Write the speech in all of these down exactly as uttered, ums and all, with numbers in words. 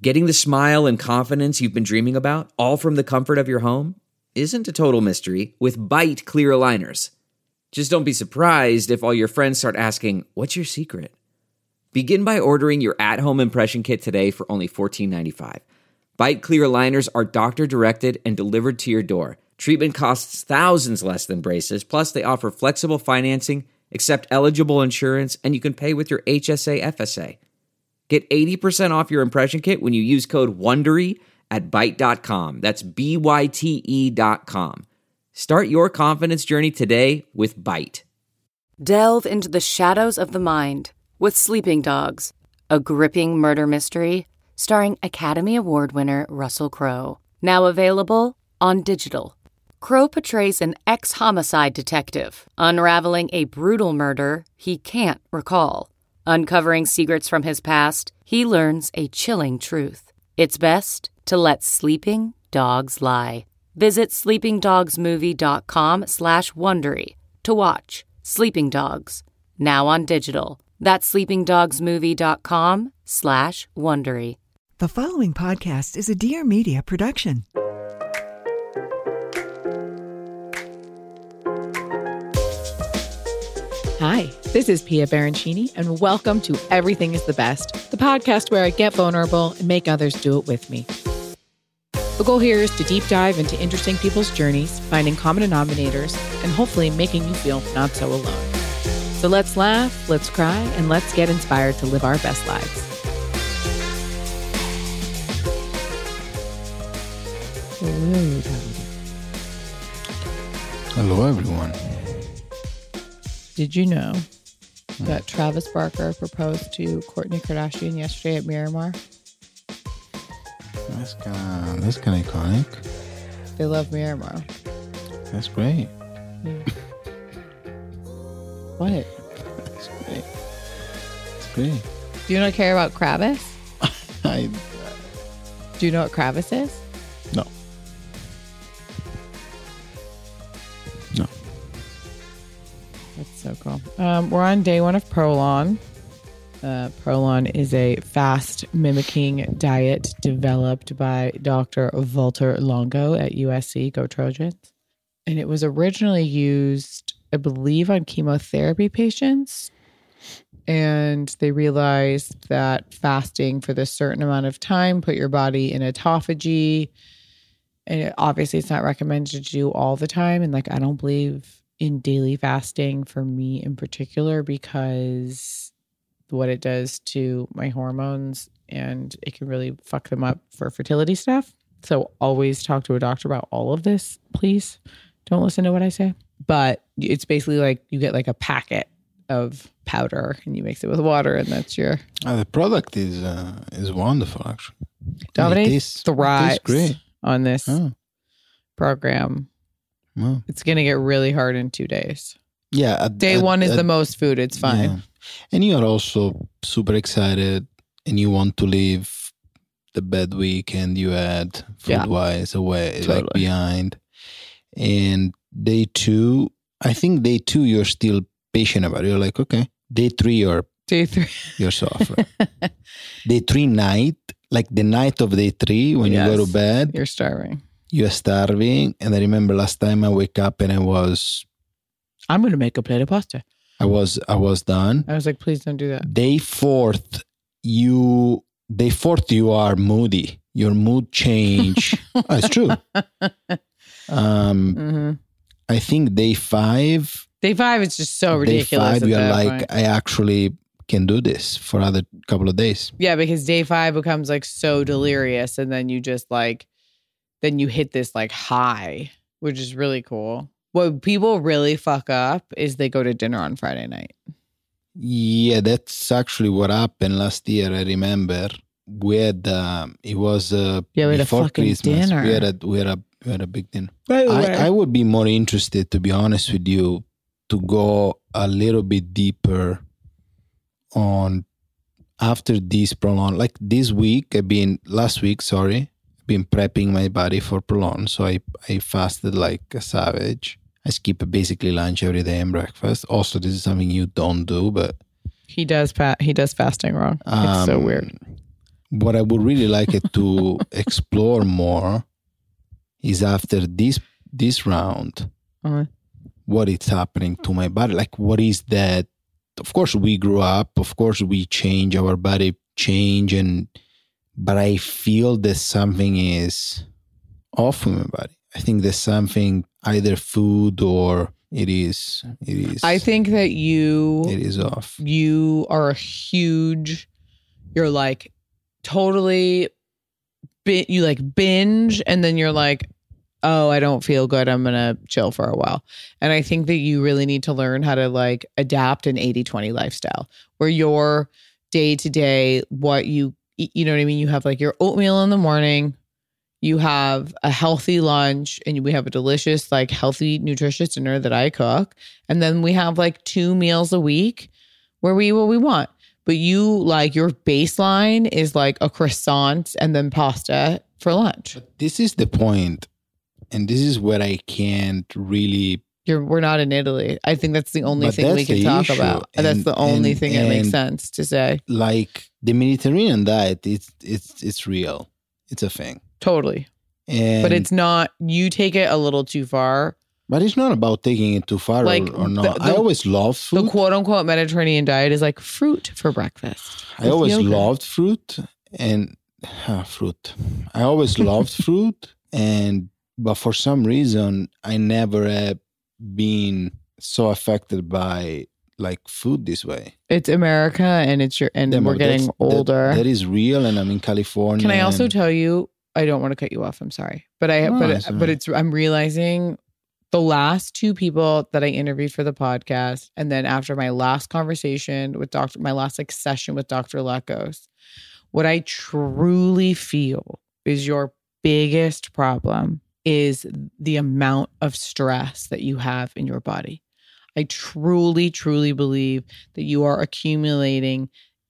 Getting the smile and confidence you've been dreaming about, all from the comfort of your home, isn't a total mystery with Byte clear aligners. Just don't be surprised if all your friends start asking, "What's your secret?" Begin by ordering your at-home impression kit today for only fourteen ninety-five. Byte clear aligners are doctor-directed and delivered to your door. Treatment costs thousands less than braces, plus they offer flexible financing, accept eligible insurance, and you can pay with your H S A F S A. Get eighty percent off your impression kit when you use code WONDERY at byte dot com. That's B Y T E dot com. Start your confidence journey today with Byte. Delve into the shadows of the mind with Sleeping Dogs, a gripping murder mystery starring Academy Award winner Russell Crowe. Now available on digital. Crowe portrays an ex-homicide detective unraveling a brutal murder he can't recall. Uncovering secrets from his past, he learns a chilling truth. It's best to let sleeping dogs lie. Visit sleepingdogsmovie.com slash Wondery to watch Sleeping Dogs, now on digital. That's sleepingdogsmovie.com slash Wondery. The following podcast is a Dear Media production. Hi, this is Pia Baroncini, and welcome to Everything is the Best, the podcast where I get vulnerable and make others do it with me. The goal here is to deep dive into interesting people's journeys, finding common denominators, and hopefully making you feel not so alone. So let's laugh, let's cry, and let's get inspired to live our best lives. Hello, everyone. Did you know that Travis Barker proposed to Kourtney Kardashian yesterday at Miramar? That's kind of that's kind of iconic. They love Miramar. That's great. Yeah. What? That's great. That's great. Do you not care about Kravis? I, Do you know what Kravis is? no. No. That's so cool. Um, we're on day one of Prolon. Uh, Prolon is a fast mimicking diet developed by Doctor Walter Longo at U S C. Go Trojans. And it was originally used, I believe, on chemotherapy patients. And they realized that fasting for this certain amount of time put your body in autophagy. And it, obviously, it's not recommended to do all the time. And like, I don't believe in daily fasting for me in particular, because what it does to my hormones, and it can really fuck them up for fertility stuff. So always talk to a doctor about all of this, please. Don't listen to what I say. But it's basically like you get like a packet of powder and you mix it with water, and that's your... Uh, the product is uh, is wonderful, actually. Davide It tastes- thrives it tastes great. on this Oh. program. Wow. It's going to get really hard in two days. Yeah. At, Day at- one is at- the most food. It's fine. yeah. And you are also super excited, and you want to leave the bad weekend you had Yeah. food-wise away, Totally. like behind. And day two, I think day two, you're still patient about it. You're like, okay. Day three, you're Day three. you're soft. Right? Day three night, like the night of day three, when Yes. you go to bed, You're starving. you're starving. And I remember last time I wake up and I was, I'm going to make a plate of pasta. I was, I was done. I was like, please don't do that. Day fourth, you, day fourth, you are moody. Your mood change. Oh, it's true. Um, Mm-hmm. I think day five, Day five, it's just so day ridiculous. five, at you're that like, point. I actually can do this for other couple of days. Yeah, because day five becomes like so delirious, and then you just like, then you hit this like high, which is really cool. What people really fuck up is they go to dinner on Friday night. Yeah, that's actually what happened last year. I remember we had uh, it was uh, Yeah, we had a before fucking Christmas. dinner. We had a we had a we had a big dinner. By the way. I, I would be more interested, to be honest with you, to go a little bit deeper on after this prolonged. Like this week, I've been last week. Sorry, I've been prepping my body for prolonged. So I I fasted like a savage. I skip basically lunch every day and breakfast. Also, this is something you don't do, but He does fa- he does fasting wrong. It's so Um, weird. what I would really like it to explore more is after this this round, Uh-huh. what is happening to my body. Like, what is that? Of course, we grew up. Of course, we change. Our body change. and But I feel that something is off with my body. I think there's something, either food or it is, it is. I think that you, it is off. you are a huge, you're like totally, bi- you like binge and then you're like, oh, I don't feel good. I'm going to chill for a while. And I think that you really need to learn how to like adapt an eighty twenty lifestyle where your day to day, what you eat, you know what I mean? You have like your oatmeal in the morning, you have a healthy lunch, and we have a delicious, like healthy, nutritious dinner that I cook. And then we have like two meals a week where we eat what we want. But you like your baseline is like a croissant and then pasta for lunch. But this is the point. And this is where I can't really. You're, we're not in Italy. I think that's the only But thing we that's can the talk issue. about. And that's And- the only and- thing that makes and- sense to say. Like the Mediterranean diet, it's it's it's real. It's a thing. Totally. And But it's not, you take it a little too far. But it's not about taking it too far Like, or, or not. the- I the- always loved The fruit. quote unquote Mediterranean diet is like fruit for breakfast. I with always yogurt. loved fruit and uh, fruit. I always loved fruit, and but for some reason, I never have been so affected by like food this way. It's America and it's your, and Yeah, we're but getting that's- that- older. that is real, and I'm in California. Can I also and- tell you, I don't want to cut you off. I'm sorry. But I, No, but, it's all but right. it's, I'm realizing the last two people that I interviewed for the podcast. And then after my last conversation with Doctor, my last like session with Doctor Lekos, what I truly feel is your biggest problem is the amount of stress that you have in your body. I truly, truly believe that you are accumulating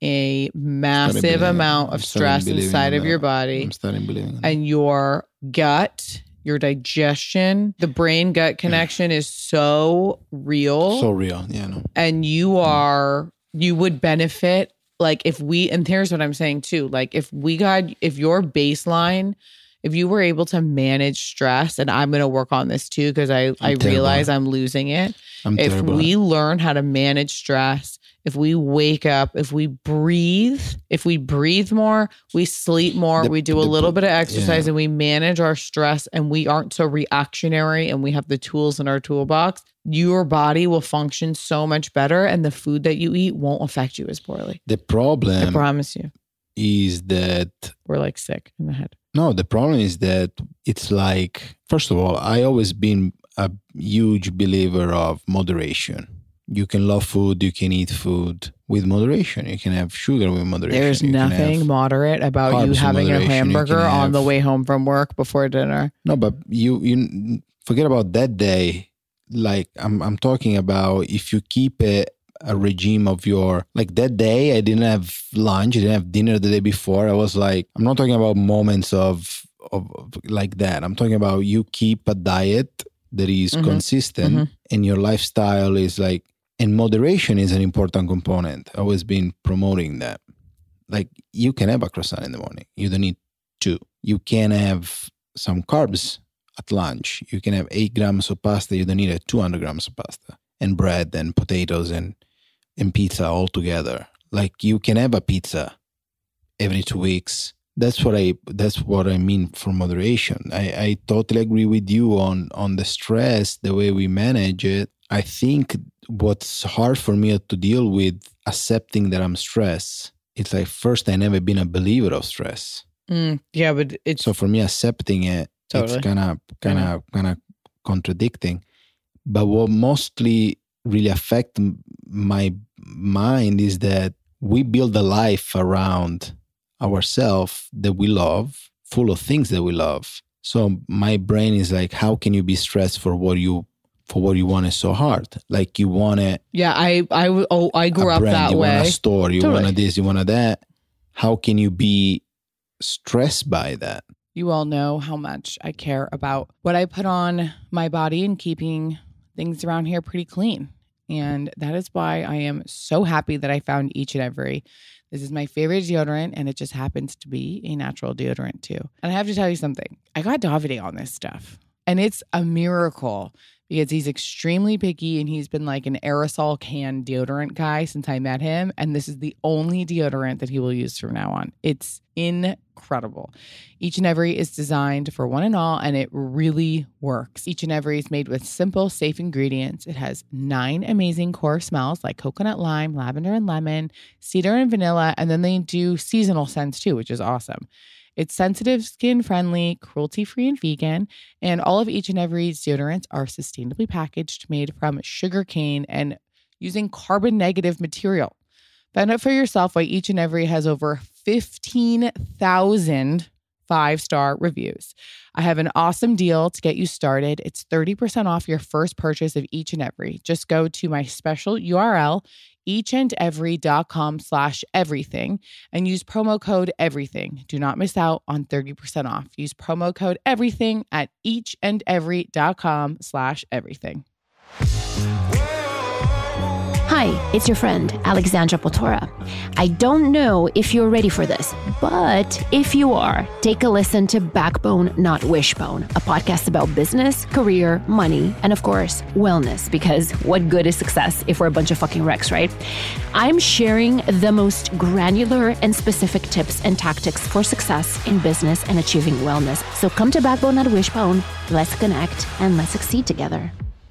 a massive believing it. amount I'm of starting stress believing inside in of your that. body. I'm starting believing in that. And your gut, your digestion, the brain gut connection is so real. So real, yeah, no. And you are, you would benefit. Like if we, and here's what I'm saying too, like if we got, if your baseline, if you were able to manage stress, and I'm going to work on this too, because I, I terrible. realize I'm losing it. I'm If terrible. we learn how to manage stress, if we wake up, if we breathe, if we breathe more, we sleep more, The- we do a the- little bit of exercise yeah. and we manage our stress and we aren't so reactionary and we have the tools in our toolbox, your body will function so much better and the food that you eat won't affect you as poorly. the I problem promise you. is that We're like sick in the head. no, the problem is that it's like, first of all, I always been a huge believer of moderation. You can love food, you can eat food with moderation. You can have sugar with moderation. There's You can nothing have- moderate about carbs you with having a moderation. You can hamburger on the have- way home from work before dinner. No, but you you forget about that day. Like I'm I'm talking about if you keep a, a regime of your, like that day I didn't have lunch, I didn't have dinner the day before. I was like, I'm not talking about moments of of, of like that. I'm talking about you keep a diet that is Mhm. consistent Mhm. and your lifestyle is like, and moderation is an important component. I've always been promoting that. Like you can have a croissant in the morning. You don't need two. You can have some carbs at lunch. You can have eight grams of pasta. You don't need a two hundred grams of pasta and bread and potatoes and, and pizza all together. Like you can have a pizza every two weeks. That's what I, that's what I mean for moderation. I, I totally agree with you on, on the stress, the way we manage it. I think what's hard for me to deal with accepting that I'm stressed. It's like first I never been a believer of stress. Mm, yeah, but it's So for me, accepting it, Totally. it's kind of kind of kind of contradicting. But what mostly really affect m- my mind is that we build a life around ourselves that we love, full of things that we love. So my brain is like, how can you be stressed for what you for what you want is so hard? Like you want it. yeah. I I w- oh I grew a up brand, that you way. want a store, you Totally. want a this, you want a that. How can you be stressed by that? You all know how much I care about what I put on my body and keeping things around here pretty clean. And that is why I am so happy that I found Each and Every. This is my favorite deodorant, and it just happens to be a natural deodorant too. And I have to tell you something. I got Davide on this stuff, and it's a miracle because he's extremely picky, and he's been like an aerosol can deodorant guy since I met him. And this is the only deodorant that he will use from now on. It's incredible. Each and Every is designed for one and all, and it really works. Each and Every is made with simple, safe ingredients. It has nine amazing core smells like coconut, lime, lavender, and lemon, cedar, and vanilla. And then they do seasonal scents too, which is awesome. It's sensitive, skin-friendly, cruelty-free, and vegan. And all of Each and Every's deodorants are sustainably packaged, made from sugarcane, and using carbon-negative material. Find out for yourself why Each and Every has over fifteen thousand five-star reviews. I have an awesome deal to get you started. It's thirty percent off your first purchase of Each and Every. Just go to my special U R L, eachandevery.com slash everything, and use promo code everything. Do not miss out on thirty percent off. Use promo code everything at eachandevery.com slash everything. Hi, it's your friend, Alexandra Potora. I don't know if you're ready for this, but if you are, take a listen to Backbone, Not Wishbone, a podcast about business, career, money, and of course, wellness, because what good is success if we're a bunch of fucking wrecks, right? I'm sharing the most granular and specific tips and tactics for success in business and achieving wellness. So come to Backbone, Not Wishbone, let's connect, and let's succeed together.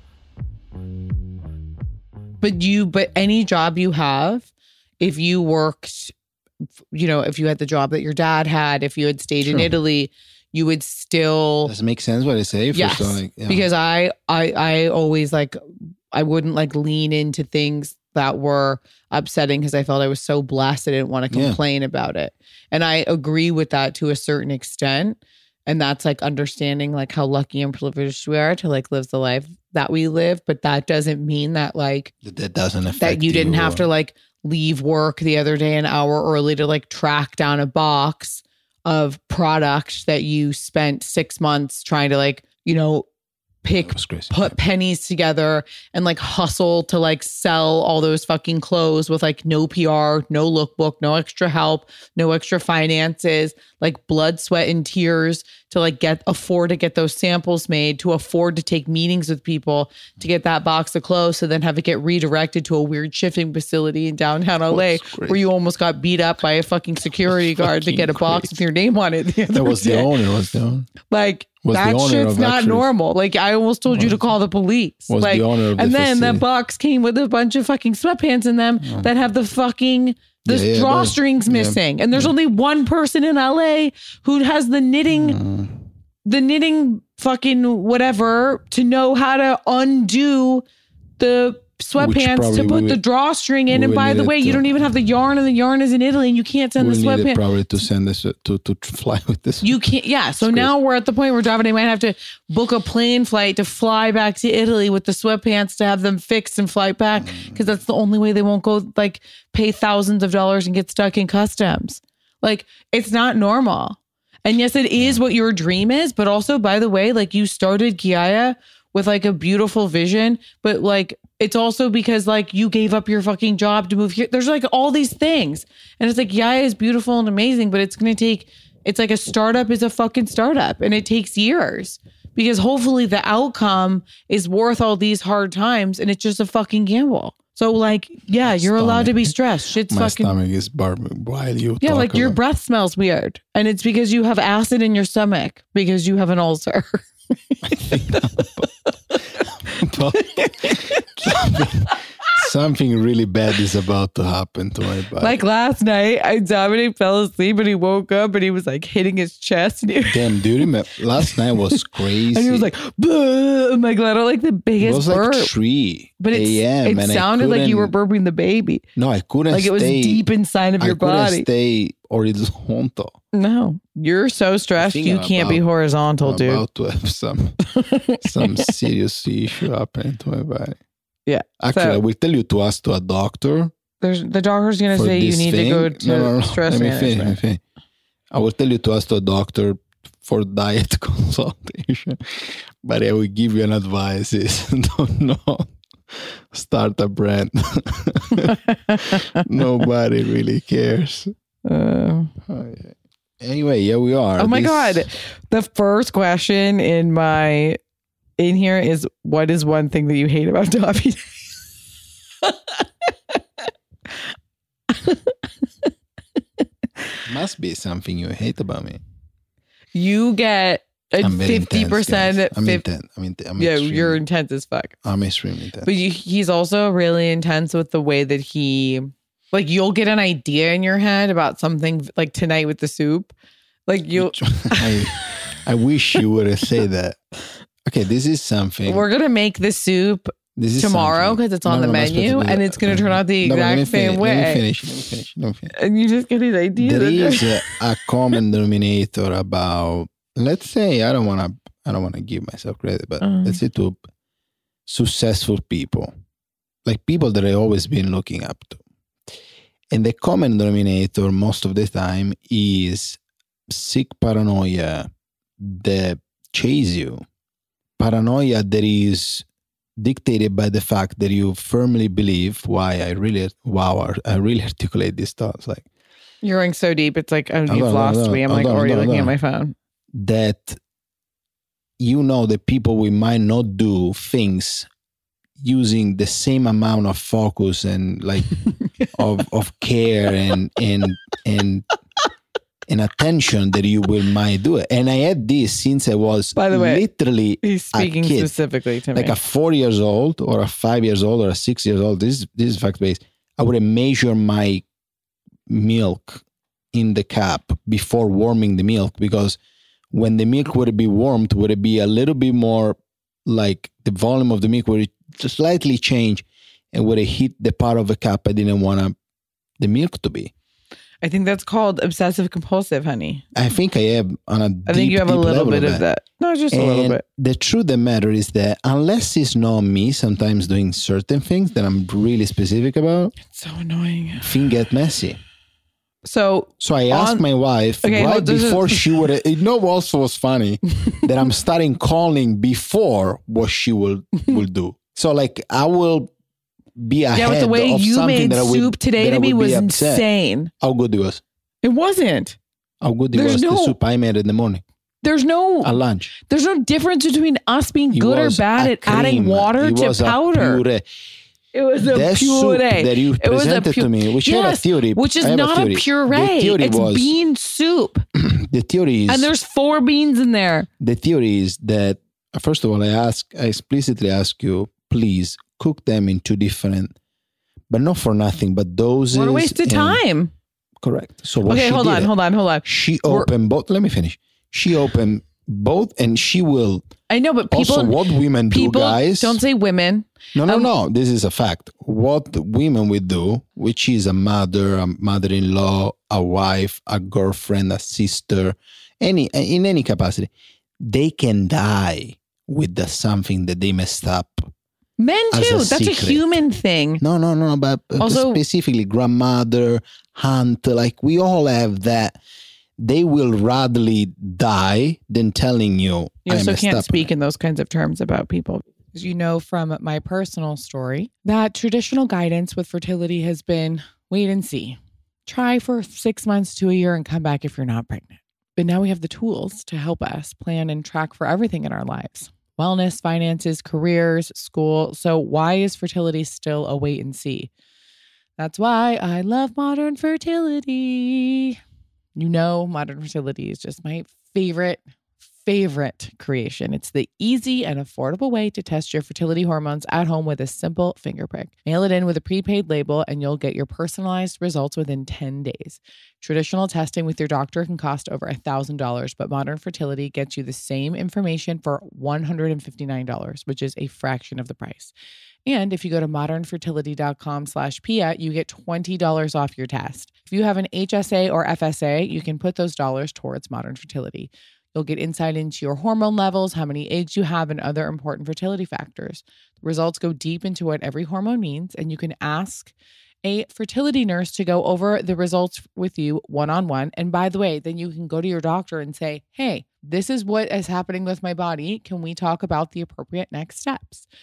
But you, but any job you have, if you worked, you know, if you had the job that your dad had, if you had stayed Sure. in Italy, you would still. Does it make sense what I say? For Yes, something? Yeah. because I, I, I always like, I wouldn't like lean into things that were upsetting because I felt I was so blessed I didn't want to Yeah. complain about it. And I agree with that to a certain extent. And that's like understanding like how lucky and privileged we are to like live the life that we live. But that doesn't mean that like that, that doesn't affect that you didn't have or- to like leave work the other day an hour early to like track down a box of product that you spent six months trying to like, you know, pick, That was crazy. put pennies together and like hustle to like sell all those fucking clothes with like no P R, no lookbook, no extra help, no extra finances, like blood, sweat, and tears to like get afford to get those samples made, to afford to take meetings with people to get that box of clothes, so then have it get redirected to a weird shipping facility in downtown L A That's crazy. where you almost got beat up by a fucking security guard to fucking get a box crazy. with your name on it. The other That was the day. owner. Was the owner. Like Was the that owner shit's of not actually- normal. Like I almost told you to call the police. Was the like, owner of the and then facility. that box came with a bunch of fucking sweatpants in them that have the fucking the Yeah, yeah, drawstrings but- yeah. missing. And there's only one person in L A who has the knitting, Mm. the knitting fucking whatever to know how to undo the sweatpants probably to we put the will- drawstring in. we And will by the need way, it you to- don't even have the yarn, and the yarn is in Italy, and you can't send We the needed sweatpants. probably to send this to to fly with this. You can't, yeah. So It's now we're at the point where Davide might have to book a plane flight to fly back to Italy with the sweatpants to have them fixed and fly back, because that's the only way they won't go like pay thousands of dollars and get stuck in customs. Like it's not normal. And yes, it is what your dream is, but also, by the way, like you started Kiaya with like a beautiful vision, but like it's also because like you gave up your fucking job to move here. There's like all these things. And it's like Yaya is beautiful and amazing, but it's going to take, it's like a startup is a fucking startup, and it takes years because hopefully the outcome is worth all these hard times, and it's just a fucking gamble. So like, yeah, you're allowed to be stressed. Shit's My fucking stomach is barbing while you yeah, talk like your about- breath smells weird. And it's because you have acid in your stomach because you have an ulcer. something, something really bad is about to happen to my body. Like last night, I Dominic fell asleep and he woke up and he was like hitting his chest and he, Damn, do you remember? Last night was crazy. and he was like, "Bleh." I'm like, let out like the it biggest was burp. like three But it's, a m it and I sounded like you were couldn't- burping the baby. No, I couldn't Like it was stay, deep inside of I your couldn't body. stay horizontal. No, you're so stressed. think You I'm can't be about- horizontal, I'm dude. about to have some some serious issue happening to my body. Yeah. Actually, So- I will tell you to ask to a doctor. There's the doctor's going to for say you this need thing. to go to no, no, no. stress Let me finish, let me management. finish. I will tell you to ask to a doctor for diet consultation, but I will give you an advice. Is don't know start a brand. Nobody really cares. Uh, anyway, here we are. oh my This- God. The first question in my in here is, what is one thing that you hate about Dobby Day? Must be something you hate about me. You get a I'm very fifty intense, percent. guys. I'm fif- intense. I'm, int- I'm yeah, extremely- you're intense as fuck. I'm extremely intense. But you, he's also really intense with the way that he, like, you'll get an idea in your head about something, like tonight with the soup. Like you, I, I wish you would have said that. Okay, this is something. we're gonna make the soup This is tomorrow something- because it's on No, the no, I'm not supposed menu to do and that. it's gonna turn out the No, but let me exact same finish, way. Let me finish. Let me finish. Let me finish. And you just get these ideas. There and is you're- a, a common denominator about, let's say, I don't want to, I don't want to give myself credit, but Uh. let's say to successful people, like people that I've always been looking up to. And the common denominator most of the time is sick paranoia that chase you. Paranoia that is dictated by the fact that you firmly believe, why I really, wow, I really articulate these thoughts, like You're going so deep. It's like, oh, you've Hold on, lost hold on, me. I'm hold like on, already hold on, looking hold at on. my phone. that you know that people we might not do things using the same amount of focus and like of of care and and and and attention that you will might do it. And I had this since I was By the way, literally He's a speaking kid, specifically to like me. a four years old or a five years old or a six years old. This is this is fact based. I would measure my milk in the cup before warming the milk, because when the milk would be warmed, would it be a little bit more like the volume of the milk would slightly change and would it hit the part of the cup I didn't want the milk to be. I think that's called obsessive compulsive, honey. I think I have on a deep, I think you have a deep little level bit of that. No, just a little And bit. the truth of the matter is that unless it's not me sometimes doing certain things that I'm really specific about, It's so annoying. things get messy. So So I asked On- my wife Okay, right hold- this is- before she would. You know what also was funny? That I'm starting calling before what she will will do. So like I will be ahead yeah, but the way of you something made that I would, soup today that I to me would was be upset. insane. How good it was. It wasn't. How good it There's was the no- soup I made in the morning There's no at lunch. there's no difference between us being It good or was bad a at adding cream. water It to was a powder. puree. It was a That soup puree. that you It was a presented pu- to me, which I have a yes, theory. which is I have a not a, theory. puree. The theory It's was- bean soup, The theory is and there's four beans in there. the theory is that uh, first of all, I ask, I explicitly ask you, please cook them in two different, but not for nothing, but doses. What a waste of and- time. Correct. So what Okay, she hold did on, it, hold on, hold on. She We're- opened both. Let me finish. She opened both, and she will. I know, but people, Also, what women do, people guys? don't say women. No, no, um, no. This is a fact. What women will do, which is a mother, a mother-in-law, a wife, a girlfriend, a sister, any in any capacity, they can die with the something that they messed up. Men As too. a That's a secret. human thing. No, no, no. But uh, Also- specifically, grandmother, aunt, like we all have that. They will rather die than telling you. You I also messed can't up. speak in those kinds of terms about people. As you know from my personal story, that traditional guidance with fertility has been wait and see. Try for six months to a year and come back if you're not pregnant. But now we have the tools to help us plan and track for everything in our lives. Wellness, finances, careers, school. So why is fertility still a wait and see? That's why I love modern fertility. You know, modern fertility is just my favorite, favorite creation. It's the easy and affordable way to test your fertility hormones at home with a simple finger prick. Mail it in with a prepaid label and you'll get your personalized results within ten days. Traditional testing with your doctor can cost over one thousand dollars, but Modern Fertility gets you the same information for one hundred fifty-nine dollars, which is a fraction of the price. And if you go to modernfertility.com slash Pia, you get twenty dollars off your test. If you have an H S A or F S A, you can put those dollars towards Modern Fertility. You'll get insight into your hormone levels, how many eggs you have, and other important fertility factors. The results go deep into what every hormone means, and you can ask a fertility nurse to go over the results with you one-on-one. And by the way, then you can go to your doctor and say, hey, this is what is happening with my body. Can we talk about the appropriate next steps?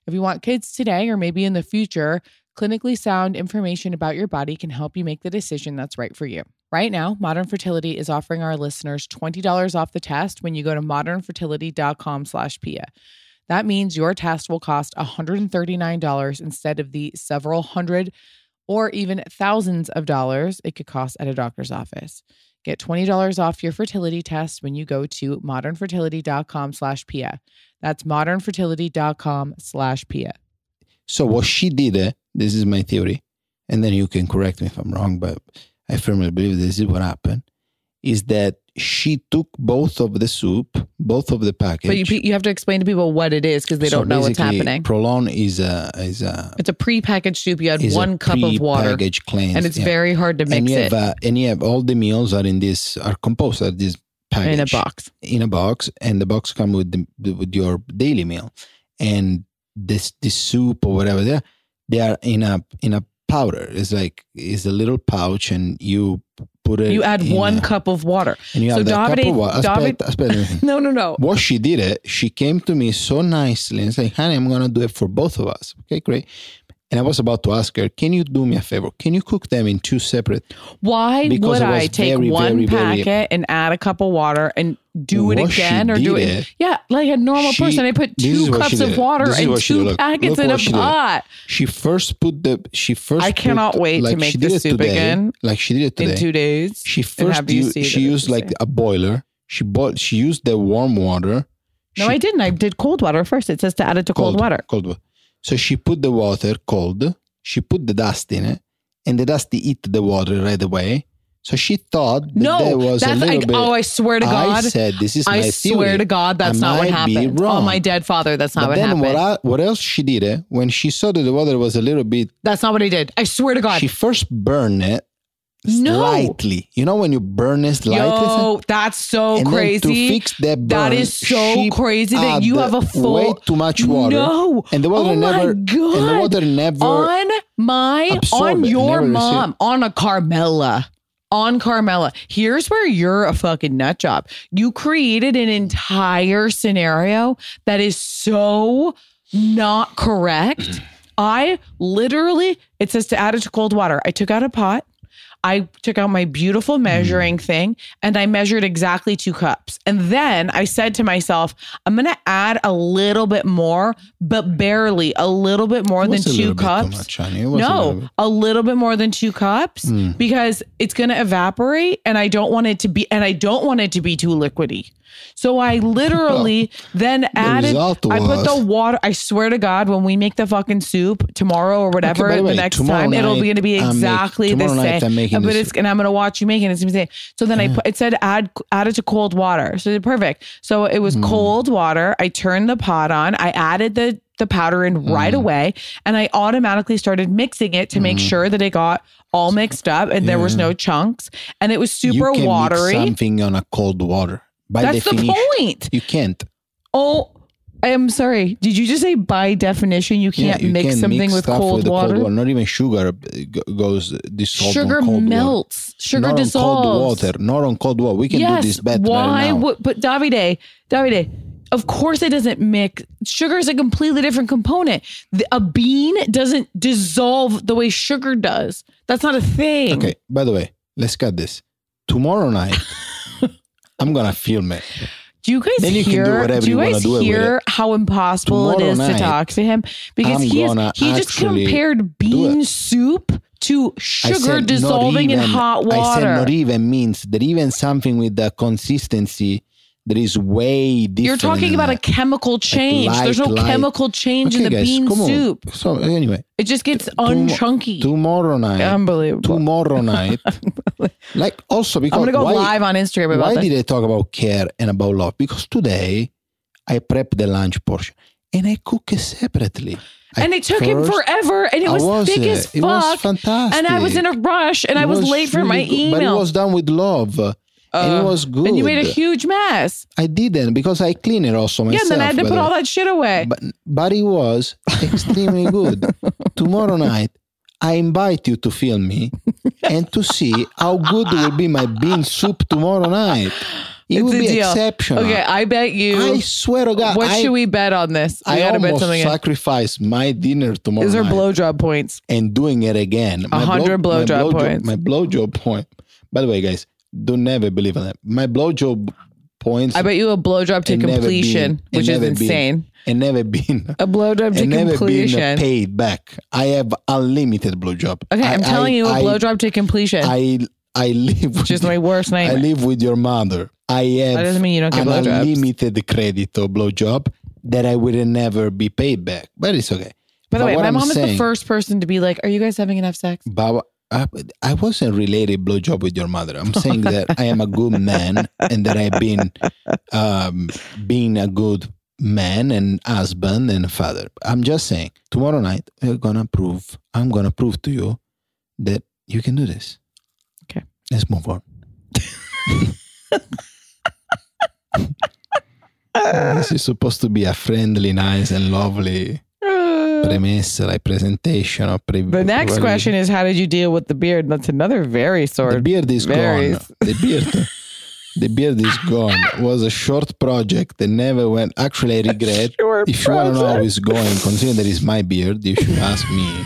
If you want kids today or maybe in the future, clinically sound information about your body can help you make the decision that's right for you. Right now, Modern Fertility is offering our listeners twenty dollars off the test when you go to modernfertility.com slash Pia. That means your test will cost one hundred thirty-nine dollars instead of the several hundred or even thousands of dollars it could cost at a doctor's office. Get twenty dollars off your fertility test when you go to modernfertility.com slash Pia. That's modernfertility.com slash Pia. So what she did, uh, this is my theory, and then you can correct me if I'm wrong, but I firmly believe this is what happened, is that she took both of the soup, both of the package. But you, you have to explain to people what it is because they so don't know what's happening. Prolon is a is a it's a pre-packaged soup. You add one cup of water, cleanse, and it's yeah. very hard to mix and you it. Have, uh, and you have all the meals are in this are composed of this package in a box. In a box, and the box comes with the, with your daily meal, and this this soup or whatever they are, they are in a in a powder. It's like it's a little pouch, and you put it. You add one a, cup of water. And you so have that Davide, cup of water. Davide, aspetta, aspetta. no, no, no. What she did it, she came to me so nicely and said, "Honey, I'm gonna do it for both of us." Okay, great. And I was about to ask her, "Can you do me a favor? Can you cook them in two separate?" Why because would I take very, one very, packet very, and add a cup of water and do it again or do it? It, yeah, like a normal she, person. I put two cups of water and two look, packets look in a pot. She first put the. She first. I cannot put, wait like to make she the did soup today, again. Like she did it today in two days. She first used, used, she used like a boiler. She bought. She used the warm water. No, she, I didn't. I did cold water first. It says to add it to cold, cold water. Cold water. So she put the water cold. She put the dust in it, and the dust eat the water right away. So she thought that no, there was that's a little like, bit. Oh, I swear to God! I said this is my I theory. swear to God, that's I not what might be happened. wrong. Oh, my dead father, that's not but what then happened. What, I, what else she did? Eh? When she saw that the water was a little bit, that's not what I did. I swear to God, she first burned it. No. Slightly. You know when you burn it slightly? Yo, that's so and crazy. Then to fix that burn, that is so crazy that you have a full... way too much water. No. And the water oh never... My God. And the water never... On my... On it, your never mom. On a Carmela. On Carmela. Here's where you're a fucking nut job. You created an entire scenario that is so not correct. I literally... It says to add it to cold water. I took out a pot. I took out my beautiful measuring mm. thing and I measured exactly two cups. And then I said to myself, I'm going to add a little bit more, but barely a little bit more than two cups. Much, no, a little, a little bit more than two cups mm. because it's going to evaporate and I don't want it to be, and I don't want it to be too liquidy. So I literally then the added, I put the water, I swear to God, when we make the fucking soup tomorrow or whatever, okay, the, way, the next time, night, it'll be going to be exactly the same. But it's, and I'm going to watch you make it. It's going to be the same. So then yeah. I put, it said add, add it to cold water. So it's perfect. So it was mm. cold water. I turned the pot on. I added the, the powder in mm. right away. And I automatically started mixing it to mm. make sure that it got all mixed up and yeah. there was no chunks. And it was super you can watery. Mix something on a cold water. By That's definition, the point. You can't. Oh, I'm sorry. Did you just say by definition you can't yeah, you mix can something mix with, cold, with water? cold water? Not even sugar goes dissolved sugar on cold melts. water. Sugar not dissolves. On cold water. Not on cold water. We can yes, do this better why right now. Would, but Davide, Davide, of course it doesn't mix. Sugar is a completely different component. The, a bean doesn't dissolve the way sugar does. That's not a thing. Okay, by the way, let's cut this. Tomorrow night, I'm going to film it. Do you guys then you hear? Can do whatever do you you guys do hear how impossible Tomorrow it is night, to talk to him? Because he's, he just compared bean soup to sugar dissolving even, in hot water. I said not even means that even something with the consistency that is way different. You're talking about that. a chemical change. Like light, There's no light. chemical change okay, in the guys, bean soup. So anyway, it just gets unchunky. Tomorrow night, unbelievable. Tomorrow night, like also because I'm gonna go why, live on Instagram about why this. Why did I talk about care and about love? Because today I prep the lunch portion and I cook it separately. And it took him forever, and it was, was thick it? as fuck. It was fantastic. And I was in a rush, and it I was, was late really for my good. email. But it was done with love. Uh, and it was good. And you made a huge mess. I didn't because I cleaned it also myself. Yeah, and then I had to put all that shit away. But, but it was extremely good. Tomorrow night, I invite you to film me and to see how good will be my bean soup tomorrow night. It It's would a be deal. exceptional. Okay, I bet you. I swear to God. what I, should we bet on this? We I gotta bet almost something. in. sacrifice my dinner tomorrow These are night blowjob points. and doing it again. A hundred blow- my blowjob blowjob- points. My blowjob point. By the way, guys, don't never believe in that. My blowjob points. I bet you a blowjob to and never completion, been- and which is never been- insane. and never been A blowjob to and never completion. been paid back. I have unlimited blowjob. Okay, I, I'm telling I, you, a I, blowjob to completion. I I live with Which is my worst I nightmare. live with your mother. I have That doesn't mean you don't get an blowjobs. unlimited credit or blowjob that I will never be paid back. But it's okay. By the But way, what my I'm mom is the saying- first person to be like, "Are you guys having enough sex?" But I, I wasn't related blowjob with your mother. I'm saying that I am a good man and that I've been um, being a good man and husband and father. I'm just saying, tomorrow night we're gonna prove. I'm gonna prove to you that you can do this. Okay, let's move on. This is supposed to be a friendly, nice, and lovely premessa, like presentation. Or pre- The next whatever. question is, how did you deal with the beard? That's another very sore. The beard is very- gone. The beard, the beard is gone. It was a short project that never went. Actually, I regret. Short If you want to know how project. it's going, considering that it's my beard, you should ask me.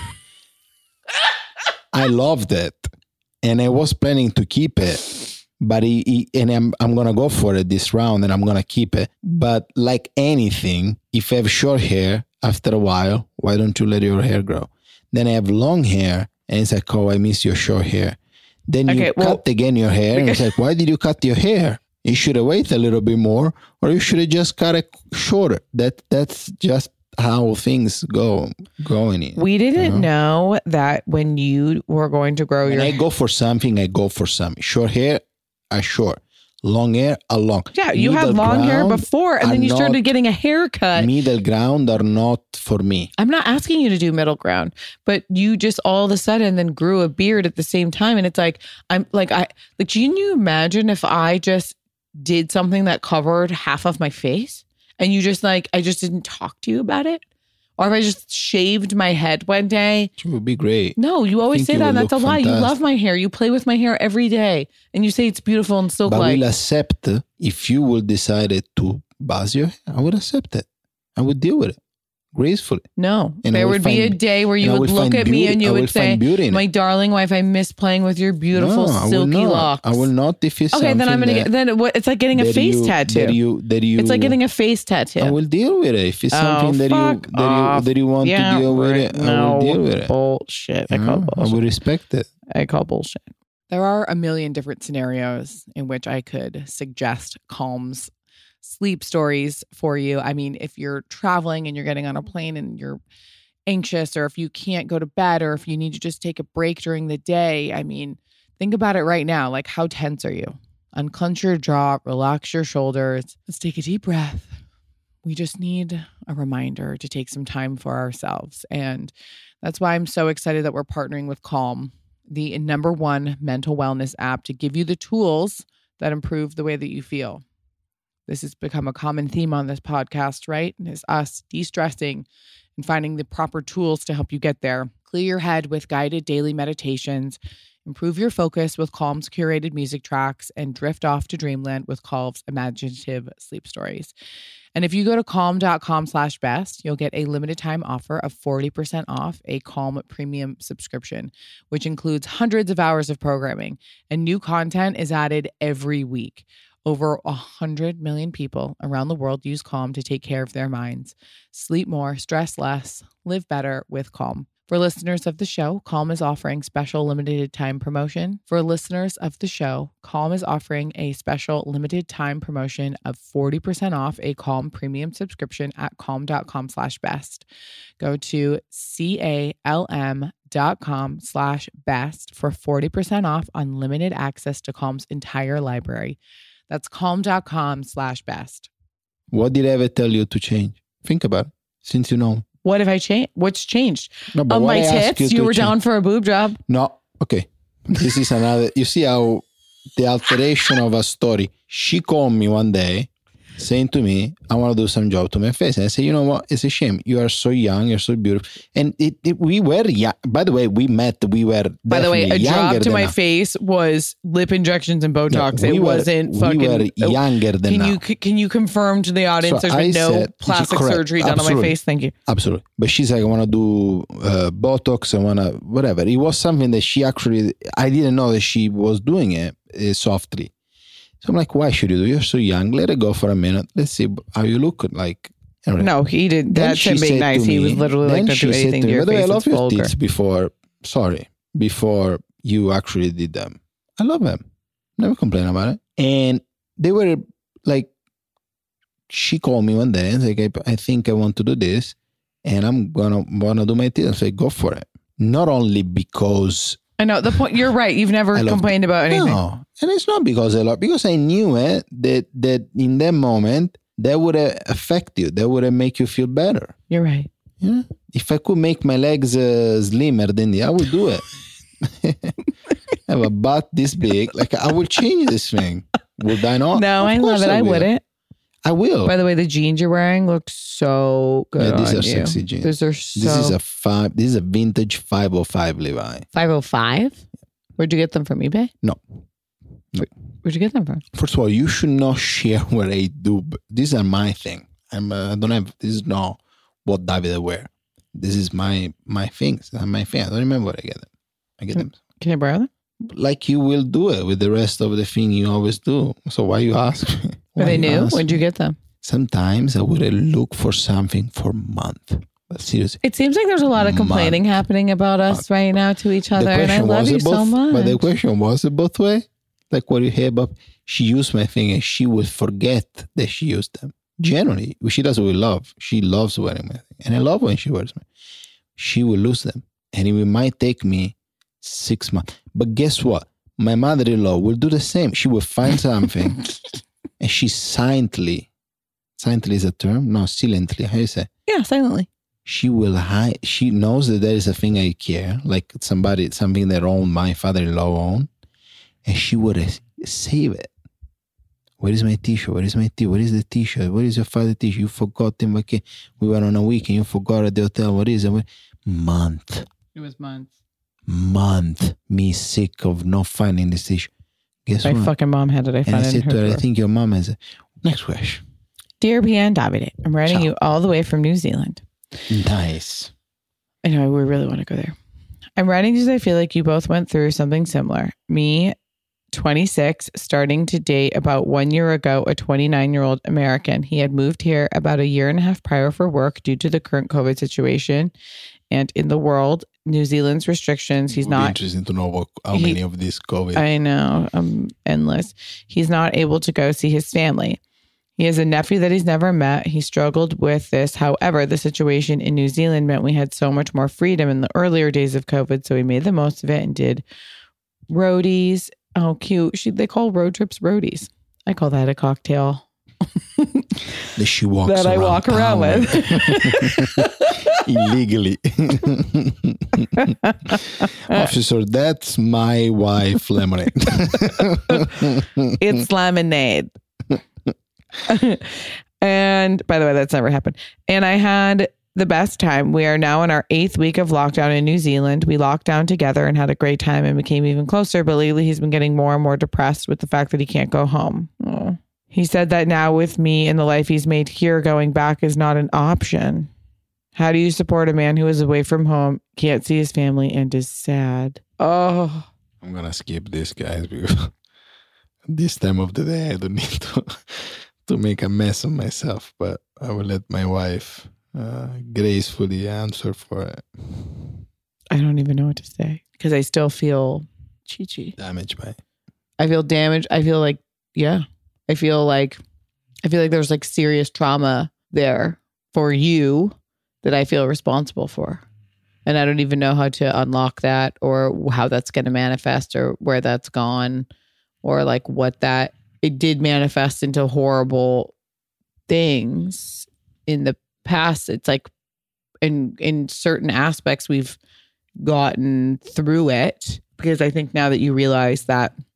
I loved it, and I was planning to keep it, but he, he, and I'm I'm gonna go for it this round, and I'm gonna keep it. But like anything, if I have short hair, after a while, why don't you let your hair grow? Then I have long hair, and it's like, oh, I miss your short hair. Then you Okay, well- cut again your hair, and it's like, why did you cut your hair? You should have waited a little bit more, or you should have just cut it shorter. That that's just how things go going in. We didn't know that when you were going to grow When your I go for something, I go for something. Short hair, a short. Long hair, a long. yeah, you had Middle long hair ground before, and are then you started not- getting a haircut. Middle ground are not for me. I'm not asking you to do middle ground, but you just all of a sudden then grew a beard at the same time, and it's like I'm like I like. Can you imagine if I just did something that covered half of my face, and you just like I just didn't talk to you about it, or if I just shaved my head one day? It would be great. No, you always think say you that. would And that's a look lie. You fantastic. love my hair. You play with my hair every day, and you say it's beautiful and silk But like. we'll accept if you will decide to buzz your hair. I would accept it. I would deal with it gracefully. No, And I there will would be a find- day where you and I would will look find at me beauty- and I you will would say, find beauty in it. "My darling wife, I miss playing with your beautiful No, I will silky not. locks." I will not if it's Okay, then I'm something gonna that- get. Then what? It's like getting a that face you- tattoo. That you, that you, it's like getting a face tattoo. I will deal with it. If it's Oh, something that you fuck that off. you that you want Yeah, to deal with right. it, I no will deal with it. bullshit. I You call know? I bullshit. will respect it. I call bullshit. There are a million different scenarios in which I could suggest Calm's sleep stories for you. I mean, if you're traveling and you're getting on a plane and you're anxious, or if you can't go to bed, or if you need to just take a break during the day, I mean, think about it right now. Like, how tense are you? Unclench your jaw, relax your shoulders. Let's take a deep breath. We just need a reminder to take some time for ourselves. And that's why I'm so excited that we're partnering with Calm, the number one mental wellness app, to give you the tools that improve the way that you feel. This has become a common theme on this podcast, right? And it's us de-stressing and finding the proper tools to help you get there. Clear your head with guided daily meditations, improve your focus with Calm's curated music tracks, and drift off to dreamland with Calm's imaginative sleep stories. And if you go to calm.com slash best, you'll get a limited time offer of forty percent off a Calm premium subscription, which includes hundreds of hours of programming, and new content is added every week. Over one hundred million people around the world use Calm to take care of their minds. Sleep more, stress less, live better with Calm. For listeners of the show, Calm is offering special limited time promotion. For listeners of the show, Calm is offering a special limited time promotion of forty percent off a Calm premium subscription at calm.com slash best. Go to C-A-L-M dot com slash best for forty percent off unlimited access to Calm's entire library. That's calm.com slash best. What did I ever tell you to change? Think about it, since you know. What have I changed? What's changed? No, but On what my I asked tits, you, to were change- down for a boob job. No, okay. This is another. You see how the alteration of a story. She called me one day saying to me, I want to do some job to my face. And I say, you know what? It's a shame. You are so young. You're so beautiful. And it, it we were young. By the way, we met. We were By the way, a job to my now. face was lip injections and Botox. No, we it were, wasn't fucking. We were younger than can now. You, can you confirm to the audience so there's been I no said, plastic surgery done Absolutely. on my face? Thank you. Absolutely. But she's like, I want to do uh, Botox. I want to, whatever. It was something that she actually, I didn't know that she was doing it uh, softly. So I'm like, why should you do? You're so young. Let it go for a minute. Let's see how you look. Like, anyway. No, he did. That's him being nice. Me, he was literally like, don't do anything to, to your face. I love your teeth before, sorry, before you actually did them. I love them. Never complain about it. And they were like, she called me one day and said, like, I think I want to do this and I'm going to want to do my teeth. I said, go for it. Not only because... I know the point. You're right. You've never complained about anything. No, and it's not because I love, because I knew it that that in that moment that would affect you. That would make you feel better. You're right. Yeah. If I could make my legs uh, slimmer than the, I would do it. I have a butt this big. Like I would change this thing. Would I not? No, of I love it. I, I wouldn't. I will. By the way, the jeans you're wearing look so good. Yeah, these on are you. sexy jeans. These are so. This is a five. This is a vintage five oh five Levi. five oh five? Where'd you get them from? eBay? No. no. Where'd you get them from? First of all, you should not share what I do. These are my thing. I'm. Uh, I don't have. This is not what David I wear. This is my my things. They're my thing. I don't remember where I get them. I get can, them. Can I borrow them? Like you will do it with the rest of the thing you always do. So why you ask me? Are they new? Where'd you get them? Sometimes I would look for something for a month. But seriously. It seems like there's a lot of complaining month. happening about us right now to each other. And I love you both, so much. But the question was it both way? Like what you hear about, she used my thing and she would forget that she used them. Generally, she does what we love. She loves wearing my thing. And I love when she wears me. She will lose them. And it might take me six months. But guess what? My mother-in-law will do the same. She will find something and she silently, silently is a term? No, silently. How do you say? Yeah, silently. She will hide. She knows that there is a thing I care, like somebody, something that own my father-in-law own, and she would save it. Where is my t-shirt? Where is my t? Where is the t-shirt? Where is your father's t-shirt? You forgot him. Okay, we were on a weekend. You forgot at the hotel. What is it? Month. It was months. Month. Me sick of not finding this t-shirt. Guess my what? My fucking mom had it. I found and I it said in her to her, drawer. I think your mom has it. Next question. Dear Pian Davide, I'm writing Ciao. you all the way from New Zealand. Nice. I know, we really want to go there. I'm writing because I feel like you both went through something similar. Me, twenty-six, starting to date about one year ago, a twenty-nine-year-old American. He had moved here about a year and a half prior for work due to the current COVID situation. And in the world, New Zealand's restrictions, he's it would not... be interesting to know what, how he, many of these COVID... I know, um, endless. He's not able to go see his family. He has a nephew that he's never met. He struggled with this. However, the situation in New Zealand meant we had so much more freedom in the earlier days of COVID. So he made the most of it and did roadies. Oh, cute. She, they call road trips roadies. I call that a cocktail. That she walks that I walk around with. Illegally. Officer, that's my wife, Lemonade. It's lemonade. And by the way, that's never happened. And I had the best time. We are now in our eighth week of lockdown in New Zealand. We locked down together and had a great time and became even closer. But lately he's been getting more and more depressed with the fact that he can't go home. Oh. He said that now with me and the life he's made here, going back is not an option. How do you support a man who is away from home, can't see his family, and is sad? Oh. I'm going to skip this, guys, because this time of the day I don't need to... to make a mess of myself, but I will let my wife uh, gracefully answer for it. I don't even know what to say because I still feel chi-chi. Damaged by it. I feel damaged. I feel like, yeah, I feel like, I feel like there's like serious trauma there for you that I feel responsible for. And I don't even know how to unlock that or how that's going to manifest or where that's gone or like what that, it did manifest into horrible things in the past. It's like in in certain aspects we've gotten through it because I think now that you realize that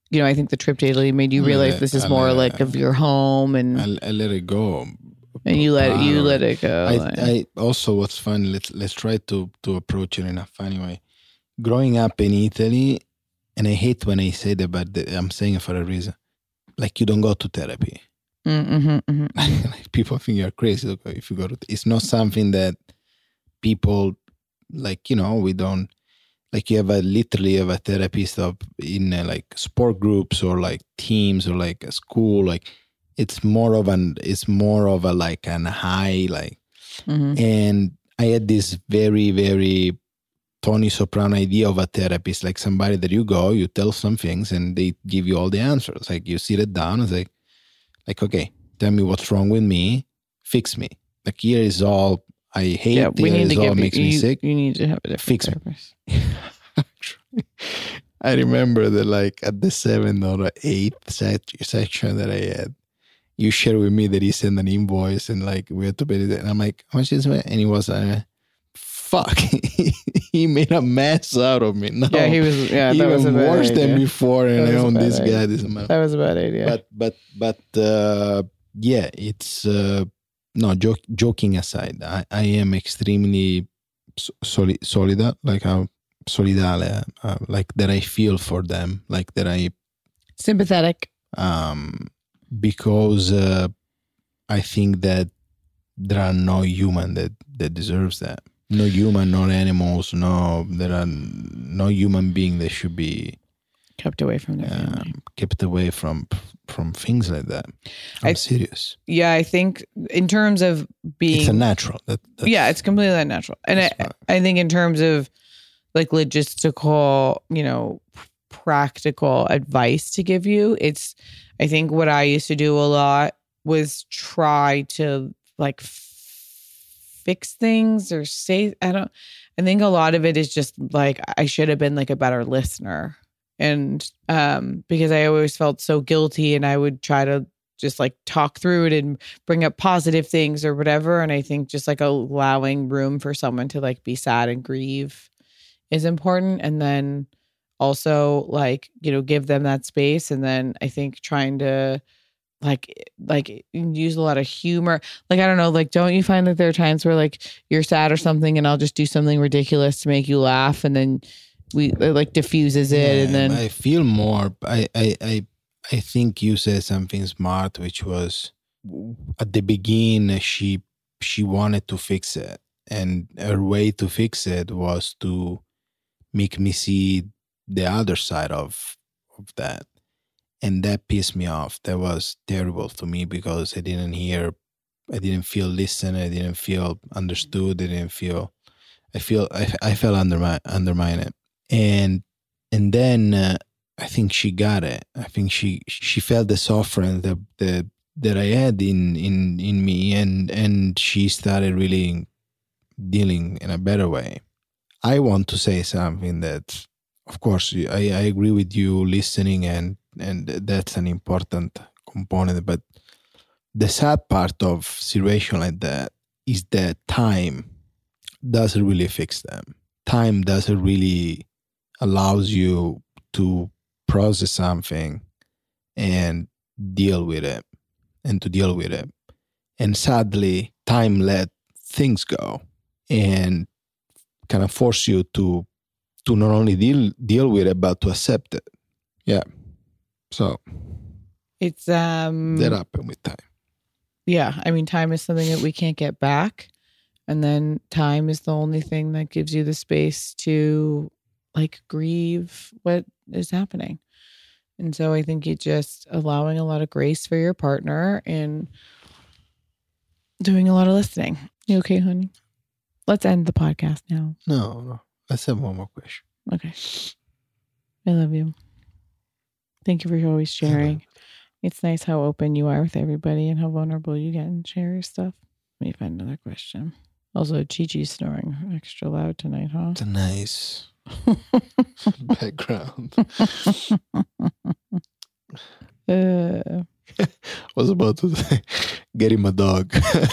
you know, I think the trip to Italy made you realize Yeah, this is I more let- like of your home, and I, I let it go. and you let you Proud let of it go. I, like- I also what's fun. Let's let's try to to approach it in a funny way. Growing up in Italy, and I hate when I say that, but the, I'm saying it for a reason. Like you don't go to therapy. Mm-hmm, mm-hmm. Like people think you're crazy if you go to. It's not something that people like. You know, we don't like. You have a literally have a therapist of in uh, like sport groups or like teams or like a school. Like it's more of an. It's more of a like an high like. Mm-hmm. And I had this very very Tony Soprano idea of a therapist, like somebody that you go, you tell some things, and they give you all the answers. Like you sit it down, it's like. Like, okay, tell me what's wrong with me, fix me. Like, here is all I hate, Yeah, we here need to is all get makes you, me sick. You need to have a different Fix me. therapist. I remember that, like, at the seventh or eighth sec- section that I had, you shared with me that he sent an invoice and, like, we had to pay it. And I'm like, how much is it? And he was like, fuck, he made a mess out of me. No, Yeah, he was. Yeah, that even was a bad worse idea. than before. And That I was a own bad this idea. guy. This man. That was a bad idea. But but but uh, yeah, it's uh, no joke, joking aside. I, I am extremely soli- solida, like how solidale, uh, like that I feel for them, like that I Sympathetic. um because uh, I think that there are no human that that deserves that. No human, no animals, no there are no human being that should be Kept away from their family. um, kept away from from things like that. I'm I- serious. Yeah, I think in terms of being. It's a natural. That, that's, yeah, it's completely unnatural. And I, that's fine. I think in terms of like logistical, you know, practical advice to give you, it's, I think what I used to do a lot was try to like f- fix things or say, I don't, I think a lot of it is just like, I should have been like a better listener. And um, because I always felt so guilty and I would try to just like talk through it and bring up positive things or whatever. And I think just like allowing room for someone to like be sad and grieve is important. And then also like, you know, give them that space. And then I think trying to like, like use a lot of humor. Like, I don't know, like, don't you find that there are times where like you're sad or something and I'll just do something ridiculous to make you laugh. And then we it, like diffuses it. Yeah, and then I feel more. I, I I I think you said something smart, which was at the beginning she she wanted to fix it, and her way to fix it was to make me see the other side of of that, and that pissed me off. That was terrible to me because I didn't hear, I didn't feel listened, I didn't feel understood, I didn't feel. I feel I I felt undermine undermined. And and then uh, I think she got it. I think she she felt the suffering that that that I had in in in me, and and she started really dealing in a better way. I want to say something that, of course, I, I agree with you listening, and and that's an important component. But the sad part of situation like that is that time doesn't really fix them. Time doesn't really allows you to process something and deal with it and to deal with it. And sadly, time let things go and kind of force you to to not only deal deal with it, but to accept it. Yeah. So it's um that happened with time. yeah, I mean, time is something that we can't get back. And then time is the only thing that gives you the space to like grieve what is happening. And so I think you just allowing a lot of grace for your partner and doing a lot of listening. You okay, honey? Let's end the podcast now. No, no. Let's have one more question. Okay. I love you. Thank you for always sharing. It's nice how open you are with everybody and how vulnerable you get and share your stuff. Let me find another question. Also, Chi-Chi's snoring extra loud tonight, huh? It's a nice background. Uh, was about to say, get him a dog.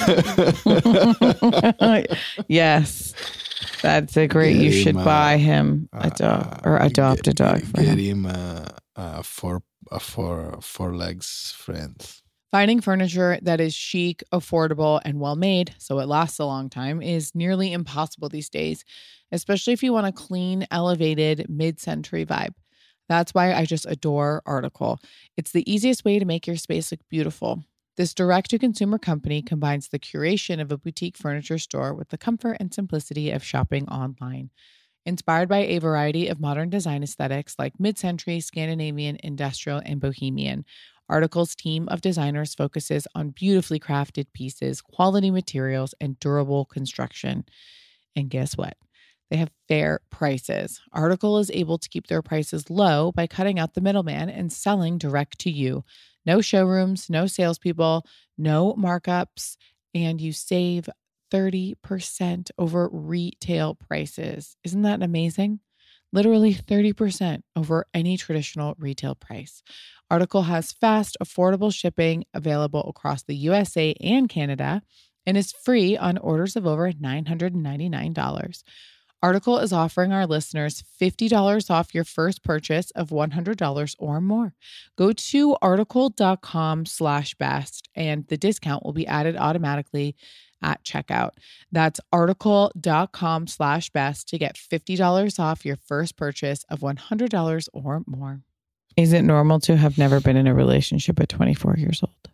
yes, that's a great. Get You him should a- buy him a dog or Uh, adopt get, a dog for Get him. him a, uh, for uh, for for legs friends. Finding furniture that is chic, affordable, and well-made, so it lasts a long time, is nearly impossible these days, especially if you want a clean, elevated, mid-century vibe. That's why I just adore Article. It's the easiest way to make your space look beautiful. This direct-to-consumer company combines the curation of a boutique furniture store with the comfort and simplicity of shopping online. Inspired by a variety of modern design aesthetics like mid-century, Scandinavian, industrial, and bohemian, Article's team of designers focuses on beautifully crafted pieces, quality materials, and durable construction. And guess what? They have fair prices. Article is able to keep their prices low by cutting out the middleman and selling direct to you. No showrooms, no salespeople, no markups, and you save thirty percent over retail prices. Isn't that amazing? Literally thirty percent over any traditional retail price. Article has fast, affordable shipping available across the U S A and Canada and is free on orders of over nine hundred ninety-nine dollars. Article is offering our listeners fifty dollars off your first purchase of one hundred dollars or more. Go to article.com slash best and the discount will be added automatically at checkout. That's article.com slash best to get fifty dollars off your first purchase of one hundred dollars or more. Is it normal to have never been in a relationship at twenty-four years old?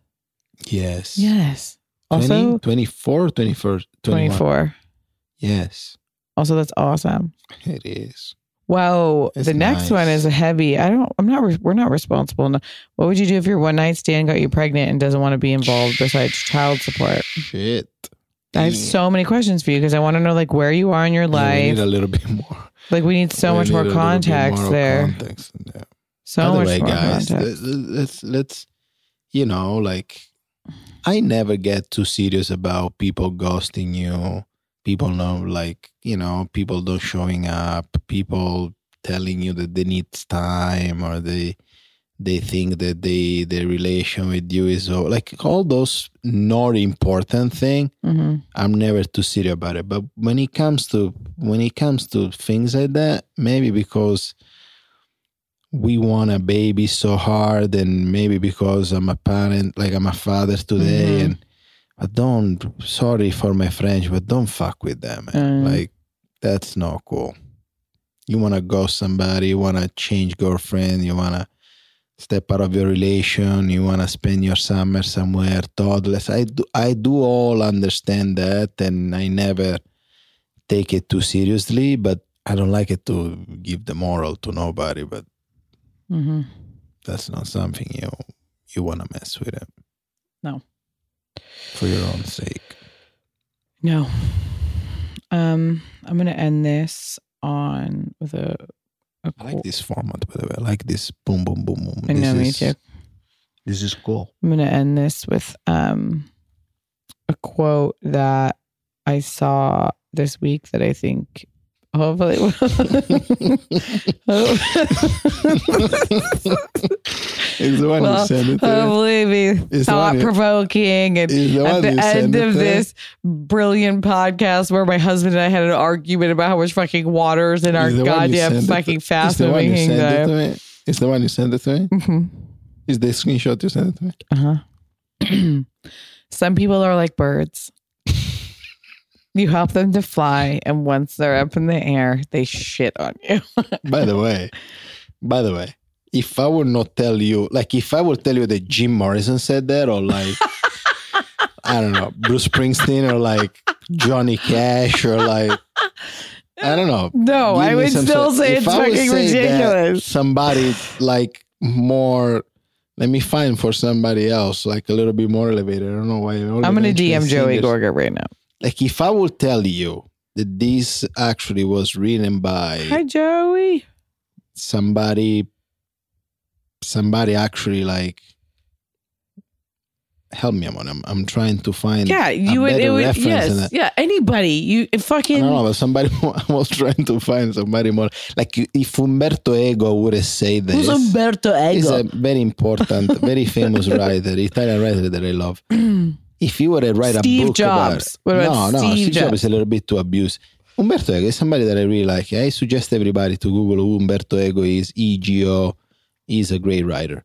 Yes. Yes. Also, twenty, twenty-four, twenty-four, twenty-four. Yes. Also, that's awesome. It is. Wow. It's the next nice. one is a heavy. I don't, I'm not, re- we're not responsible. No. What would you do if your one night stand got you pregnant and doesn't want to be involved besides child support? Shit. I have so many questions for you because I want to know like where you are in your Yeah, we life. need a little bit more. Like we need so we much need more a little bit context more there. Context in there. So By the much way, more guys, context. let's let's you know, like I never get too serious about people ghosting you. People know, like, you know, people don't showing up, people telling you that they need time or they they think that they their relation with you is so, like all those not important thing. Mm-hmm. I'm never too serious about it. But when it comes to when it comes to things like that, maybe because we want a baby so hard, and maybe because I'm a parent, like I'm a father today, Mm-hmm. and I don't, sorry for my French, but don't fuck with them, man. Mm. Like, that's not cool. You want to ghost somebody, you want to change girlfriend, you want to step out of your relation, you want to spend your summer somewhere toddless. I do, I do all understand that, and I never take it too seriously, but I don't like it to give the moral to nobody, but Mm-hmm. that's not something you you want to mess with it. No. For your own sake. No. Um, I'm going to end this on with a, a I like this format, by the way. I like this boom, boom, boom, boom. I know, this me is, too. This is cool. I'm going to end this with um, a quote that I saw this week that I think hopefully will. It's the one well, you sent it to me. hopefully be It's the one thought you- provoking. And It's the at one the you end sent it of to me. this brilliant podcast where my husband and I had an argument about how much fucking water is in our It's the one you goddamn sent it fucking to- fast It's the one moving you sent it thing. to me. It's the one you sent it to me. Mm-hmm. Is the screenshot you sent it to me? Uh-huh. Some people are like birds. You help them to fly, and once they're up in the air, they shit on you. By the way, by the way, if I would not tell you, like if I would tell you that Jim Morrison said that, or like, I don't know, Bruce Springsteen, or like Johnny Cash, or like, I don't know. No, Give I me would some still sort- say if it's I would fucking say that ridiculous. Somebody like more, let me find for somebody else, like a little bit more elevated. I don't know why. I'm going to D M Joey Gorga right now. Like if I would tell you that this actually was written by Hi, Joey. somebody, somebody actually like, help me, I'm, I'm, I'm trying to find Yeah, a you would. better It would reference than yes, that. yeah. Anybody, you I fucking. don't know, but somebody, I was trying to find somebody more. Like if Umberto Eco would have said this. Who's Umberto He's Eco? a very important, very famous writer, Italian writer that I love. If you were to write Steve a book Jobs. What about about no, no, Steve Steve Jobs Jobs? is a little bit too abused. Umberto Eco is somebody that I really like. I suggest everybody to Google who Umberto Eco is, E G O, He's a great writer.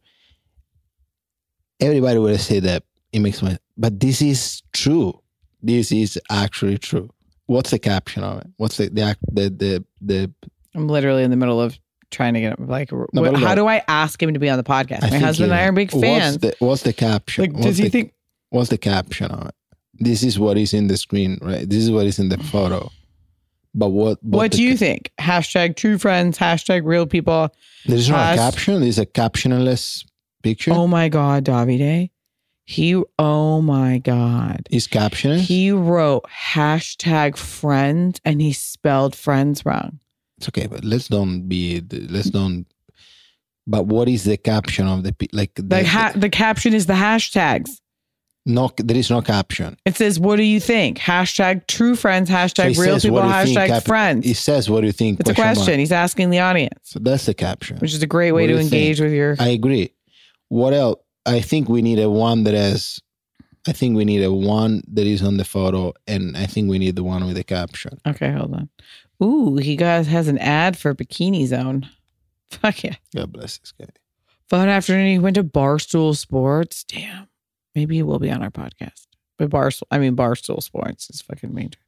Everybody will say that it makes my, but this is true. This is actually true. What's the caption of it? What's the the the the? the I'm literally in the middle of trying to get him. Like, No, what, but how look, do I ask him to be on the podcast? I My think husband and you- I are big fans. What's the, what's the caption? Like, What's does he the- think? What's the caption of it? This is what is in the screen, right? This is what is in the photo. But what? What the do you ca- think? Hashtag true friends. Hashtag real people. There's not Has- a caption. There's a captionless picture. Oh my God, Davide. He. Oh my God. Is captionless? He wrote hashtag friends and he spelled friends wrong. It's okay, but let's don't be. Let's don't. But what is the caption of the pi- like? The, The ha- the caption is the hashtags. no, there is no caption. It says, "What do you think?" Hashtag true friends. So Hashtag it real says, people. what do you think, Hashtag cap- friends. It says, "What do you think?" It's a mark. question. He's asking the audience, So that's the caption. which is a great way What do to you engage think? with your. I agree. What else? I think we need a one that has. I think we need a one that is on the photo, and I think we need the one with the caption. Okay, hold on. Ooh, he guys has an ad for Bikini Zone. Fuck yeah. God bless this guy. Fun afternoon. He went to Barstool Sports. Damn. Maybe he will be on our podcast. But Barstool, I mean Barstool Sports is fucking major.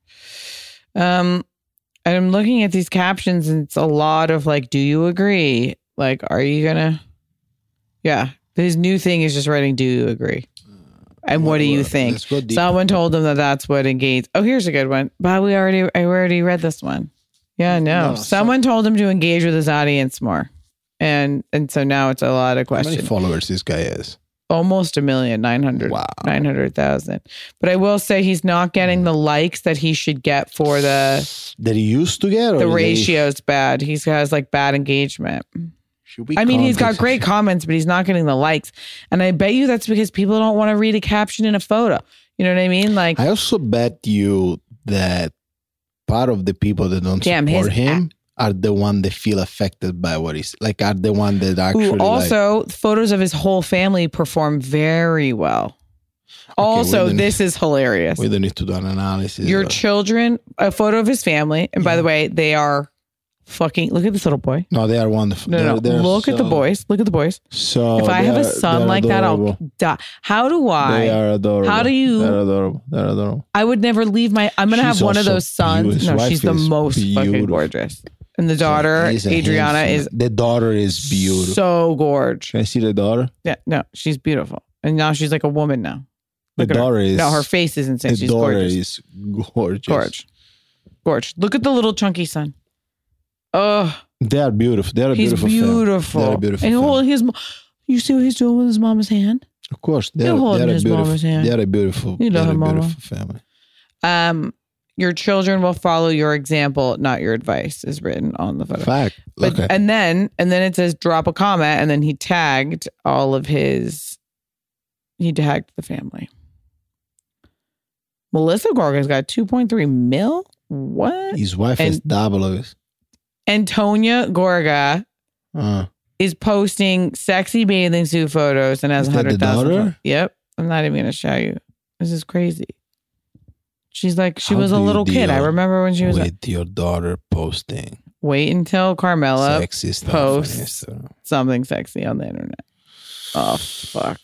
Um, and I'm looking at these captions, and it's a lot of like, "Do you agree?" Like, are you gonna? Yeah, his new thing is just writing, "Do you agree?" And what do you think? Let's go deeper. Someone told him that that's what engage. Oh, here's a good one. But we already, I already read this one. Yeah, no. No, Someone told him to engage with his audience more, and and so now it's a lot of How many questions. followers this guy has? Almost a million, nine hundred, Wow. nine hundred thousand. But I will say he's not getting the likes that he should get for the That he used to get? Or the that he- ratio's bad. He has like bad engagement. Should we I mean, he's got context- great comments, but he's not getting the likes. And I bet you that's because people don't want to read a caption in a photo. You know what I mean? Like, I also bet you that part of the people that don't Damn, support his him are the one that feel affected by what he's like. Are the one that actually who like, also photos of his whole family perform very well. Also, we don't this is hilarious. we don't need to do an analysis. Your of- children, a photo of his family. And by the way, they are fucking, look at this little boy. no, they are wonderful. No, They're- no, they're look at the so- boys. Look at the boys. So If I they have a are- son they're like that, adorable. I'll die. How do They I? are adorable. How do you- They're adorable. They're adorable. I would never leave my, I'm going to She's have one of also those sons. beautiful. No, His she's the wife is most fucking beautiful. gorgeous. And the daughter, He's a Adriana, handsome- is the daughter is beautiful. so gorgeous. Can I see the daughter? Yeah, no, she's beautiful. And now she's like a woman now. The Look at her. daughter is No, her face is insane. The She's daughter gorgeous. is gorgeous. Gorge. Gorge. Look at the little chunky son. Oh, They are beautiful. They are a he's beautiful. beautiful. Family. They are a beautiful. And family. hold his, mo- you see what he's doing with his mama's hand? Of course, they You're are, they holding are a his beautiful. mama's hand. They are a beautiful. You they love are a her mama. beautiful family. Um, your children will follow your example, not your advice, is written on the photo. Fact. But okay. and then and then it says drop a comment, and then he tagged all of his. He tagged the family. Melissa Gorga's got two point three mil. What? His wife has and- double of it. Antonia Gorga Uh, is posting sexy bathing suit photos and has Is a that the hundred thousand. daughter? Yep, I'm not even gonna show you. This is crazy. She's like she How was a do you little kid. I deal remember when she was. with your daughter posting Wait until Carmela sexy stuff posts on Instagram. something sexy on the internet. Oh fuck!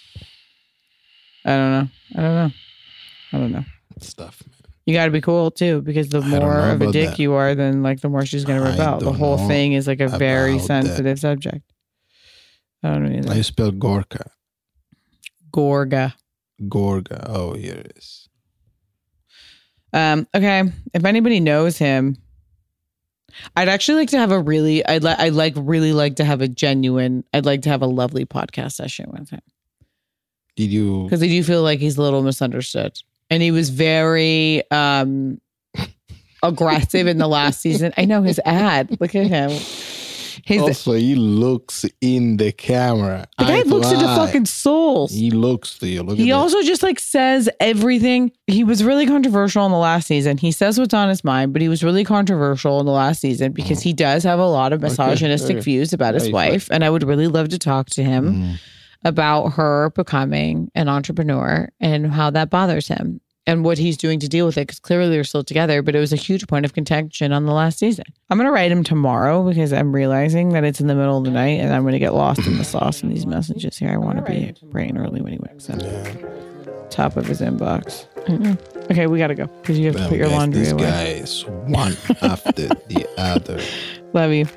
I don't know. I don't know. I don't know. Stuff, man. You got to be cool too, because the I don't more know of a about dick that. you are, then like the more she's gonna I rebel. The don't whole know thing is like a very about that. sensitive subject. I don't know either. How you spell Gorka? Gorga. Gorga. Oh, here it is. Um, okay. If anybody knows him, I'd actually like to have a really, I'd like, I'd like really like to have a genuine, I'd like to have a lovely podcast session with him. Did you? Because I do feel like he's a little misunderstood. And he was very um, aggressive in the last season. I know his ad. Look at him. His, Also, he looks in the camera. the guy Eye to looks into eye. fucking souls. He looks to you. Look He at also just like says everything. He was really controversial in the last season. He says what's on his mind, but he was really controversial in the last season because he does have a lot of misogynistic okay. views about his Right, wife. And I would really love to talk to him Mm. about her becoming an entrepreneur and how that bothers him. and what he's doing to deal with it, because clearly they're still together, but it was a huge point of contention on the last season. I'm going to write him tomorrow because I'm realizing that it's in the middle of the night and I'm going to get lost in the sauce in these messages here. I want to be bright and early when he wakes up. Top of his inbox. Mm-mm. Okay, we got to go because you have to Well, put your guys, laundry this away. guy is one after the other. Love you.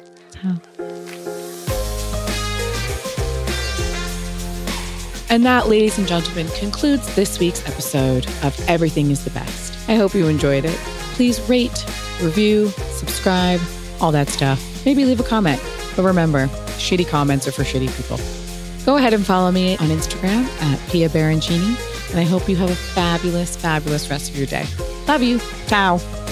And that, ladies and gentlemen, concludes this week's episode of Everything is the Best. I hope you enjoyed it. Please rate, review, subscribe, all that stuff. Maybe leave a comment. But remember, shitty comments are for shitty people. Go ahead and follow me on Instagram at Pia Baroncini. And I hope you have a fabulous, fabulous rest of your day. Love you. Ciao.